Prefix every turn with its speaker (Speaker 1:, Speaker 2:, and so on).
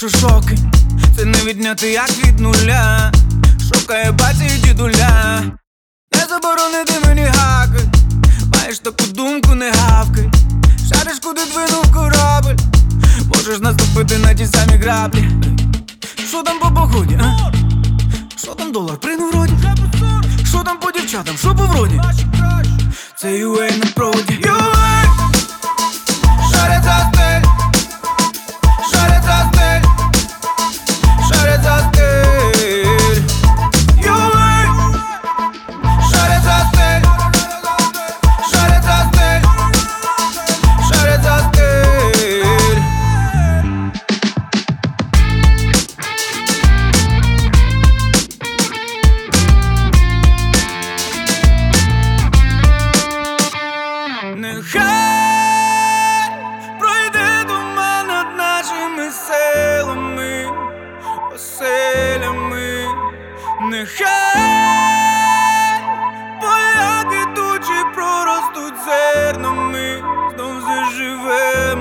Speaker 1: що шоки це не відняти як від нуля. Шукає батя і дідуля. Не заборонити мені гакать, маєш таку думку, не гавкай. Шариш, куди двинув корабель, можеш наступити на ті самі граблі. Що там по погоді, а? Що там долар при вроді? Що там по дівчатам, що по вроді? Це UA на проводі. UA! Шарять за стиль, шарять за стиль, шарять за стиль. UA! Шарять за стиль, шарять за стиль, шарять за стиль. Нехай пройде туман над нашими селами, оселями. Нехай поля квітучі проростуть зернами, знов заживе.